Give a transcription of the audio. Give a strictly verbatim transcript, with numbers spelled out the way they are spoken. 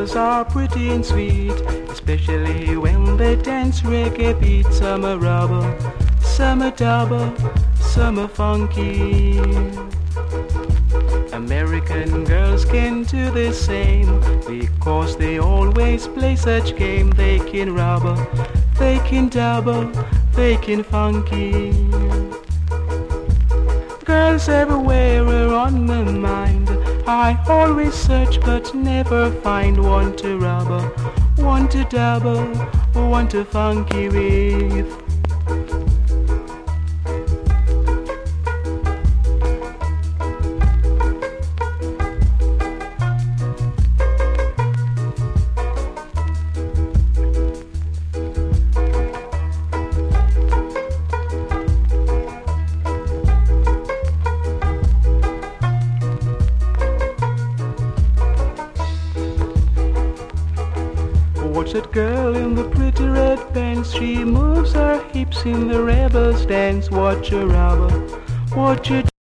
girls are pretty and sweet, especially when they dance reggae beat. Some are rubber, some are double, some are funky. American girls can do the same, because they always play such game. They can rubber, they can double, they can funky. Girls everywhere are on my mind. I always search but never find one to rubber, one to double, one to funky with. Watch that girl in the pretty red pants. She moves her hips in the rebel's dance. Watch her rubber, watch her